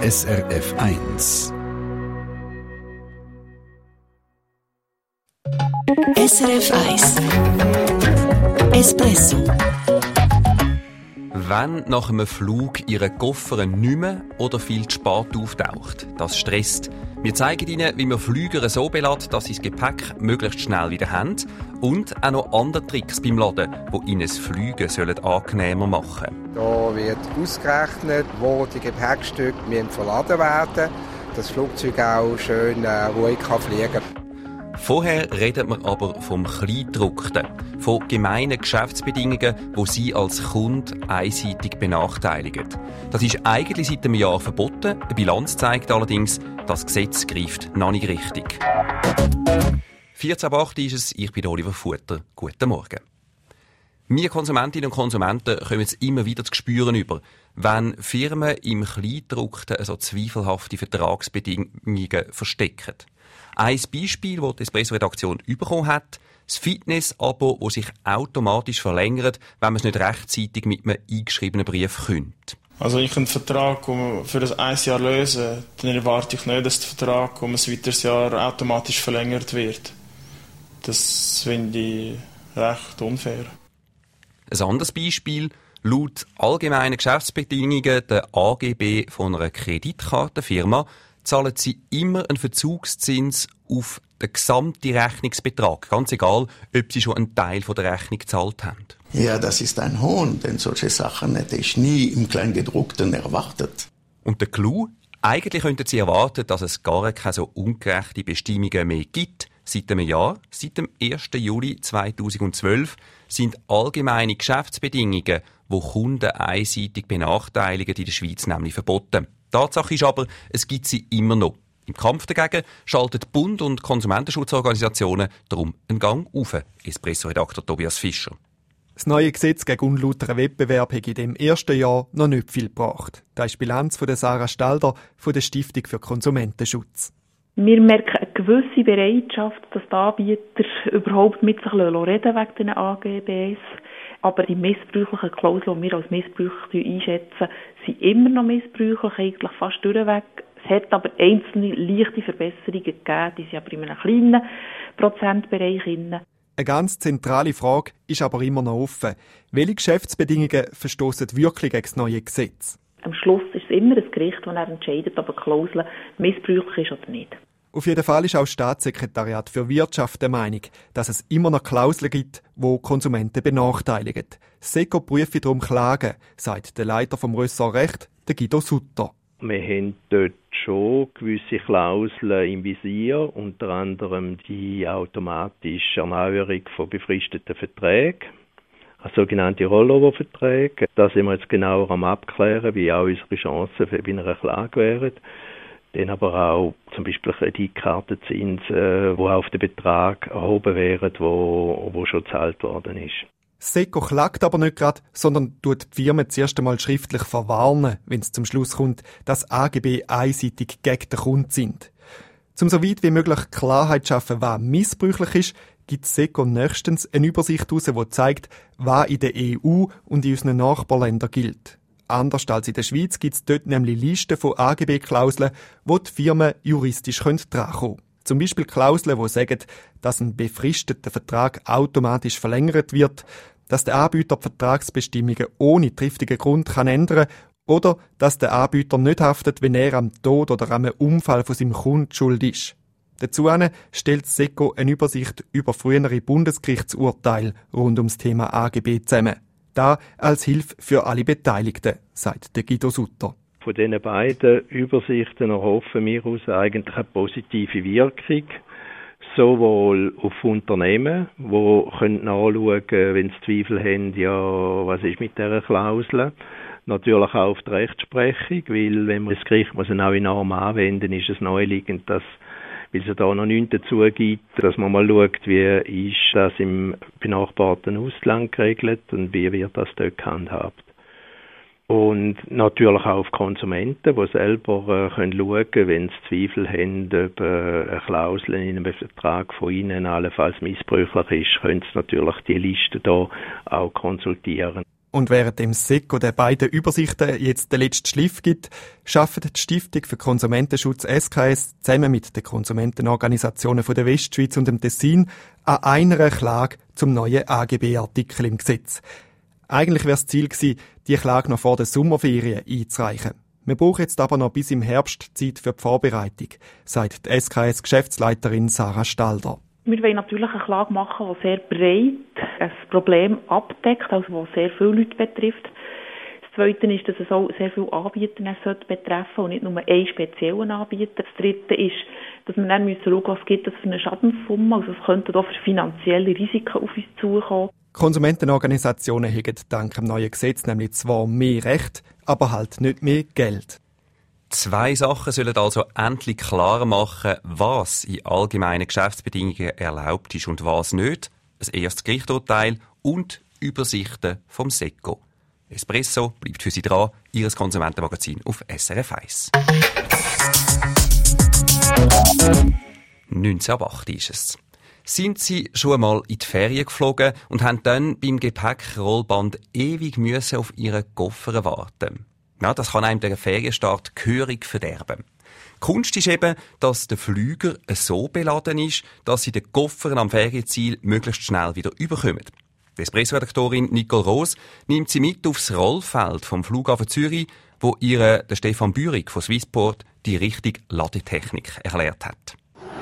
SRF 1. SRF 1 Espresso. Wenn nach einem Flug Ihr Koffer nicht mehr oder viel zu spät auftaucht, das stresst. Wir zeigen Ihnen, wie man Flüger so belässt, dass Sie das Gepäck möglichst schnell wieder haben und auch noch andere Tricks beim Laden, die Ihnen das Fliegen angenehmer machen sollen. Hier wird ausgerechnet, wo die Gepäckstücke verladen werden, dass das Flugzeug auch schön ruhig fliegen kann. Vorher redet man aber vom Kleingedruckten, von gemeinen Geschäftsbedingungen, die Sie als Kunde einseitig benachteiligen. Das ist eigentlich seit einem Jahr verboten. Eine Bilanz zeigt allerdings, das Gesetz greift noch nicht richtig. 14.08 ist es, ich bin Oliver Futter. Guten Morgen. Wir Konsumentinnen und Konsumenten kommen jetzt immer wieder zu spüren über, wenn Firmen im Kleingedruckten so zweifelhafte Vertragsbedingungen verstecken. Ein Beispiel, das die Espresso-Redaktion bekommen hat, das Fitness-Abo, das sich automatisch verlängert, wenn man es nicht rechtzeitig mit einem eingeschriebenen Brief kündigt. Also ich einen Vertrag für ein Jahr lösen, dann erwarte ich nicht, dass der Vertrag um ein weiteres Jahr automatisch verlängert wird. Das finde ich recht unfair. Ein anderes Beispiel, laut allgemeinen Geschäftsbedingungen der AGB von einer Kreditkartenfirma, zahlen sie immer einen Verzugszins auf den gesamten Rechnungsbetrag. Ganz egal, ob sie schon einen Teil von der Rechnung gezahlt haben. Ja, das ist ein Hohn, denn solche Sachen hätte ich nie im Kleingedruckten erwartet. Und der Clou? Eigentlich könnten sie erwarten, dass es gar keine so ungerechte Bestimmungen mehr gibt. Seit einem Jahr, seit dem 1. Juli 2012, sind allgemeine Geschäftsbedingungen, die Kunden einseitig benachteiligen, in der Schweiz nämlich verboten. Tatsache ist aber, es gibt sie immer noch. Im Kampf dagegen schaltet Bund und Konsumentenschutzorganisationen darum einen Gang auf. Espresso-Redakteur Tobias Fischer. Das neue Gesetz gegen unlauteren Wettbewerb hat in dem ersten Jahr noch nicht viel gebracht. Das ist die Bilanz von Sarah Stalder von der Stiftung für Konsumentenschutz. Wir merken eine gewisse Bereitschaft, dass die Anbieter überhaupt mit sich reden wegen den AGBs. Aber die missbräuchlichen Klauseln, die wir als missbräuchlich einschätzen, sind immer noch missbräuchlich, eigentlich fast durchweg. Es hat aber einzelne leichte Verbesserungen gegeben, die sind aber in einem kleinen Prozentbereich drin. Eine ganz zentrale Frage ist aber immer noch offen. Welche Geschäftsbedingungen verstoßen wirklich gegen das neue Gesetz? Am Schluss ist es immer das Gericht, das entscheidet, ob eine Klausel missbräuchlich ist oder nicht. Auf jeden Fall ist auch das Staatssekretariat für Wirtschaft der Meinung, dass es immer noch Klauseln gibt, die Konsumenten benachteiligen. Das SECO prüfe darum Klagen, sagt der Leiter vom Ressort Recht, der Guido Sutter. Wir haben dort schon gewisse Klauseln im Visier, unter anderem die automatische Erneuerung von befristeten Verträgen, sogenannte Rollover-Verträge. Da sind wir jetzt genauer am Abklären, wie auch unsere Chancen bei einer Klage wären. Dann aber auch zum Beispiel Kreditkartenzins, die auf den Betrag erhoben wären, wo schon gezahlt worden ist. SECO klagt aber nicht gerade, sondern tut die Firmen zuerst einmal schriftlich verwarnen, wenn es zum Schluss kommt, dass AGB einseitig gegen den Kunden sind. Um so weit wie möglich Klarheit zu schaffen, was missbräuchlich ist, gibt SECO nächstens eine Übersicht heraus, die zeigt, was in der EU und in unseren Nachbarländern gilt. Anders als in der Schweiz gibt es dort nämlich Listen von AGB-Klauseln, wo die Firmen juristisch drankommen können. Zum Beispiel Klauseln, die sagen, dass ein befristeter Vertrag automatisch verlängert wird, dass der Anbieter die Vertragsbestimmungen ohne triftigen Grund ändern kann oder dass der Anbieter nicht haftet, wenn er am Tod oder am Unfall von seinem Kunden schuld ist. Dazu stellt SECO eine Übersicht über frühere Bundesgerichtsurteile rund ums Thema AGB zusammen. Da als Hilfe für alle Beteiligten, sagt der Guido Sutter. Von diesen beiden Übersichten erhoffen wir uns eigentlich eine positive Wirkung, sowohl auf Unternehmen, die nachschauen können, wenn sie Zweifel haben, ja, was ist mit dieser Klausel. Natürlich auch auf die Rechtsprechung, weil wenn man das Gericht muss auch in Norm anwenden, ist es naheliegend, dass, weil es da noch nichts dazu gibt, dass man mal schaut, wie ist das im benachbarten Ausland geregelt und wie wird das dort gehandhabt. Und natürlich auch auf Konsumenten, die selber können schauen, wenn sie Zweifel haben, ob eine Klausel in einem Vertrag von ihnen allenfalls missbräuchlich ist, können sie natürlich die Liste da auch konsultieren. Und während dem SECO der beiden Übersichten jetzt den letzten Schliff gibt, arbeitet die Stiftung für Konsumentenschutz SKS zusammen mit den Konsumentenorganisationen von der Westschweiz und dem Tessin an einer Klage zum neuen AGB-Artikel im Gesetz. Eigentlich wäre das Ziel gewesen, die Klage noch vor den Sommerferien einzureichen. Wir brauchen jetzt aber noch bis im Herbst Zeit für die Vorbereitung, sagt die SKS-Geschäftsleiterin Sarah Stalder. Wir wollen natürlich eine Klage machen, die sehr breit ein Problem abdeckt, also die sehr viele Leute betrifft. Das Zweite ist, dass es auch sehr viele Anbieter betreffen sollte und nicht nur einen speziellen Anbieter. Das Dritte ist, dass wir dann schauen müssen, was gibt es für eine Schadenssumme. Also es könnten auch für finanzielle Risiken auf uns zukommen. Konsumentenorganisationen haben dank dem neuen Gesetz nämlich zwar mehr Recht, aber halt nicht mehr Geld. 2 Sachen sollen also endlich klar machen, was in allgemeinen Geschäftsbedingungen erlaubt ist und was nicht. Ein erstes Gerichtsurteil und Übersichten vom SECO. Espresso bleibt für Sie dran, Ihres Konsumentenmagazin auf SRF 1. 1908 ist es. Sind Sie schon einmal in die Ferien geflogen und haben dann beim Gepäckrollband ewig müssen auf Ihren Koffer warten? Ja, das kann einem den Ferienstart gehörig verderben. Die Kunst ist eben, dass der Flüger so beladen ist, dass Sie den Koffer am Ferienziel möglichst schnell wieder überkommen. Die Espresso-Redaktorin Nicole Roos nimmt Sie mit aufs Rollfeld vom Flughafen Zürich, wo ihr der Stefan Bürig von Swissport die richtige Ladetechnik erklärt hat.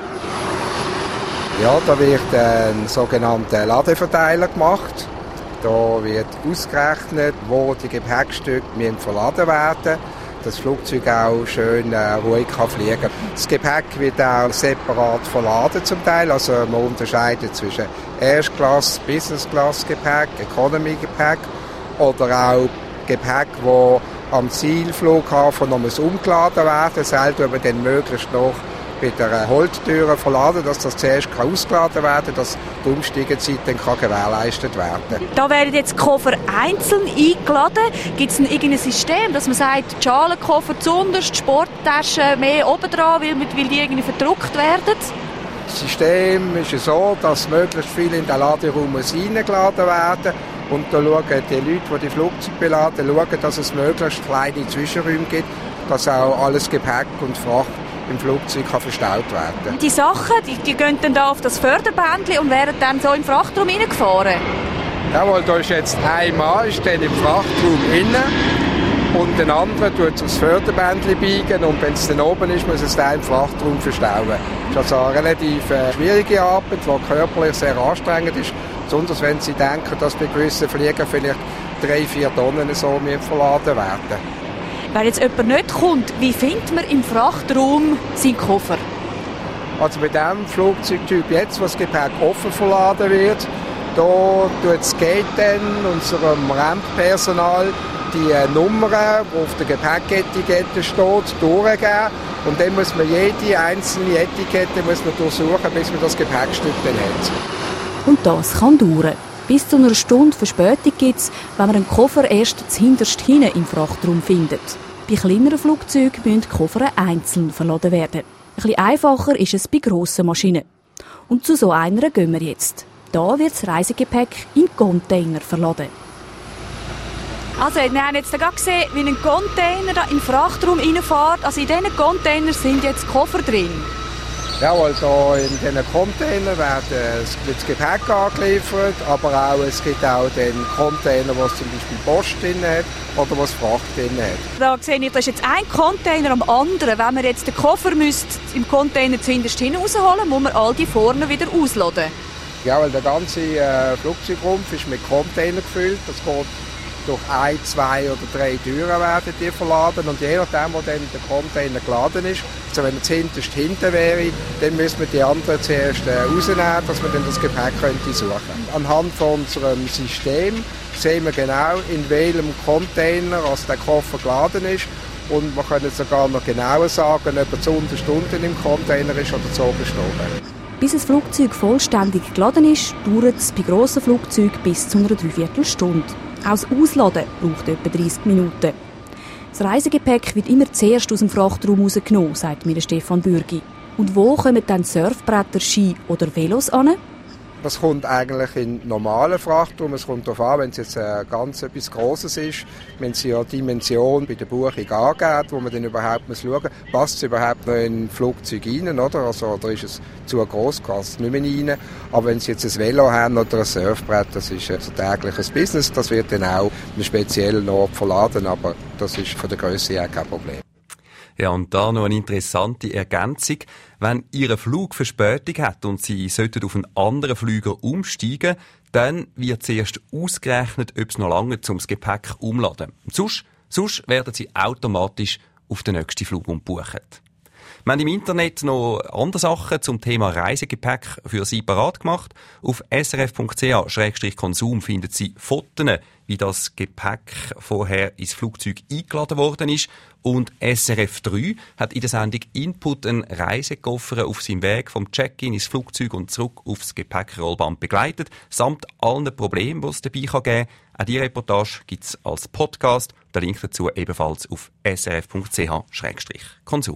Ja, da wird ein sogenannter Ladeverteiler gemacht. Da wird ausgerechnet, wo die Gepäckstücke verladen werden, dass das Flugzeug auch schön ruhig fliegen kann. Das Gepäck wird auch separat verladen zum Teil. Also man unterscheidet zwischen Erstklasse, Business-Class-Gepäck, Economy-Gepäck oder auch Gepäck, das am Zielflughafen noch umgeladen werden muss. Selten aber dann möglichst noch bei der Holztür verladen, dass das zuerst ausgeladen werden kann, dass die Umsteigezeit dann gewährleistet werden kann. Da werden jetzt die Koffer einzeln eingeladen. Gibt es irgendein System, dass man sagt, die Schalenkoffer zuunterst, die Sporttaschen mehr oben dran, weil die irgendwie verdruckt werden? Das System ist so, dass möglichst viel in den Laderaum reingeladen werden. Und da schauen die Leute, die Flugzeuge beladen, dass es möglichst kleine Zwischenräume gibt, dass auch alles Gepäck und Fracht im Flugzeug verstaut werden. Die Sachen, die gehen dann da auf das Förderbändchen und werden dann so im Frachtraum reingefahren? Jawohl, da ist jetzt ein Mann, ist dann im Frachtraum innen und der andere tut es aufs Förderbändchen biegen und wenn es dann oben ist, muss es dann im Frachtraum verstauen. Das ist also eine relativ schwierige Arbeit, die körperlich sehr anstrengend ist. Besonders wenn Sie denken, dass bei gewissen Fliegern vielleicht 3-4 Tonnen so verladen werden. Wenn jetzt jemand nicht kommt, wie findet man im Frachtraum seinen Koffer? Also bei diesem Flugzeugtyp jetzt, wo das Gepäck offen verladen wird, da tut das Gate dann unserem Ramppersonal die Nummern, die auf der Gepäcketikette steht, durchgeben. Und dann muss man jede einzelne Etikette durchsuchen, bis man das Gepäckstück dann hat. Und das kann dauern. Bis zu einer Stunde Verspätung gibt es, wenn man einen Koffer erst zuhinterst hinten im Frachtraum findet. Bei kleineren Flugzeugen müssen die Koffer einzeln verladen werden. Ein bisschen einfacher ist es bei grossen Maschinen. Und zu so einer gehen wir jetzt. Da wird das Reisegepäck in Container verladen. Also, wir haben jetzt gerade gesehen, wie ein Container da in den Frachtraum reinfährt. Also in diesen Containern sind jetzt Koffer drin. Ja, also in diesen Containern wird das Gepäck angeliefert, aber auch, es gibt auch den Container, wo es zum Beispiel Post drin hat oder was Fracht drin hat. Da sehe ich, da ist jetzt ein Container am anderen. Wenn man jetzt den Koffer im Container zuhinterst hin rausholen, muss man all die vorne wieder ausladen. Ja, weil der ganze Flugzeugrumpf ist mit Container gefüllt. Das geht durch 1, 2 oder 3 Türen werden die verladen und je nachdem, wo dann der Container geladen ist, also wenn er zuhinterst hinten wäre, dann müssen wir die anderen zuerst rausnehmen, dass wir dann das Gepäck suchen könnten. Anhand von unserem System sehen wir genau, in welchem Container der Koffer geladen ist und wir können sogar noch genauer sagen, ob er zuunterst unten im Container ist oder zuoberst oben. Bis ein Flugzeug vollständig geladen ist, dauert es bei grossen Flugzeugen bis zu einer Dreiviertelstunde. Auch das Ausladen braucht etwa 30 Minuten. Das Reisegepäck wird immer zuerst aus dem Frachtraum rausgenommen, sagt mir Stefan Bürgi. Und wo kommen dann Surfbretter, Ski oder Velos an? Das kommt eigentlich in normalen Frachtraum. Es kommt darauf an, wenn es jetzt ganz etwas Grosses ist, wenn sie ja Dimension bei der Buchung angeht, wo man dann überhaupt muss schauen, passt es überhaupt noch in ein Flugzeug rein, oder? Oder ist es zu gross, passt es nicht mehr rein. Aber wenn sie jetzt ein Velo haben oder ein Surfbrett, das ist ein tägliches Business, das wird dann auch an einem speziellen Ort verladen, aber das ist von der Grösse her kein Problem. Ja, und da noch eine interessante Ergänzung. Wenn Ihr Flug Verspätung hat und Sie sollten auf einen anderen Flüger umsteigen, dann wird zuerst ausgerechnet, ob es noch lange ums Gepäck umladen. Sonst werden Sie automatisch auf den nächsten Flug umbucht. Wir haben im Internet noch andere Sachen zum Thema Reisegepäck für Sie parat gemacht. Auf srf.ch/konsum finden Sie Fotos, wie das Gepäck vorher ins Flugzeug eingeladen worden ist. Und SRF 3 hat in der Sendung Input einen Reisekoffer auf seinem Weg vom Check-in ins Flugzeug und zurück aufs Gepäckrollband begleitet, samt allen Problemen, die es dabei geben kann. Auch diese Reportage gibt es als Podcast. Der Link dazu ebenfalls auf srf.ch/konsum.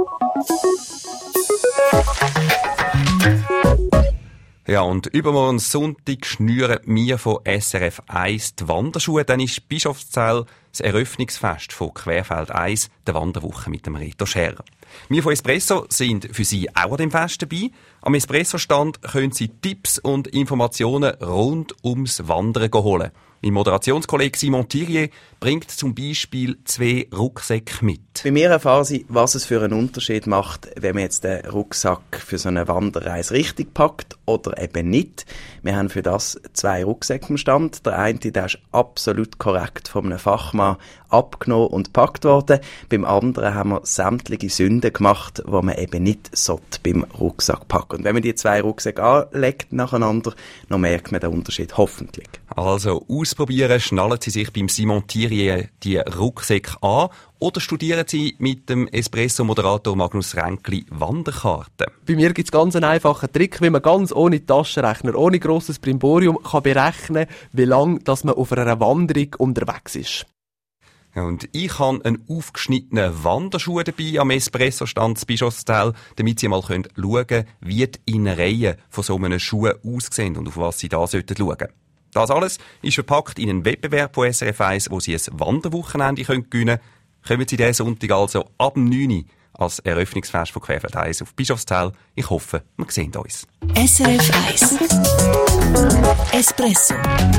Ja, und übermorgen Sonntag schnüren wir von SRF 1 die Wanderschuhe. Dann ist Bischofszell das Eröffnungsfest von Querfeld 1, der Wanderwoche mit dem Reto Scherer. Wir von Espresso sind für Sie auch an dem Fest dabei. Am Espresso-Stand können Sie Tipps und Informationen rund ums Wandern holen. Mein Moderationskollege Simon Thirier bringt zum Beispiel 2 Rucksäcke mit. Bei mir erfahren Sie, was es für einen Unterschied macht, wenn man jetzt den Rucksack für so eine Wanderreise richtig packt oder eben nicht. Wir haben für das 2 Rucksäcke am Stand. Der eine, der ist absolut korrekt von einem Fachmann abgenommen und gepackt worden. Beim anderen haben wir sämtliche Sünden gemacht, die man eben nicht beim Rucksack packen. Und wenn man die 2 Rucksäcke anlegt nacheinander, dann merkt man den Unterschied hoffentlich. Also ausprobieren, schnallen Sie sich beim Simon Thirier die Rucksäcke an oder studieren Sie mit dem Espresso-Moderator Magnus Ränkli Wanderkarten. Bei mir gibt es ganz einen einfachen Trick, wie man ganz ohne Taschenrechner, ohne grosses Brimborium kann berechnen, wie lange man auf einer Wanderung unterwegs ist. Und ich habe einen aufgeschnittenen Wanderschuh dabei am Espresso-Stand Bischofszell, damit Sie mal schauen können, wie die Innereien von so einem Schuh aussehen und auf was Sie da schauen sollten. Das alles ist verpackt in einen Wettbewerb von SRF 1, wo Sie ein Wanderwochenende gewinnen können. Kommen Sie diesen Sonntag also ab 9 Uhr als Eröffnungsfest von Querfeld 1 auf Bischofszell. Ich hoffe, wir sehen uns. SRF 1 Espresso.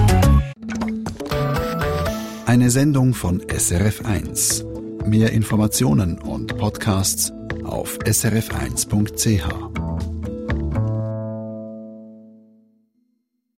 Eine Sendung von SRF 1. Mehr Informationen und Podcasts auf srf1.ch.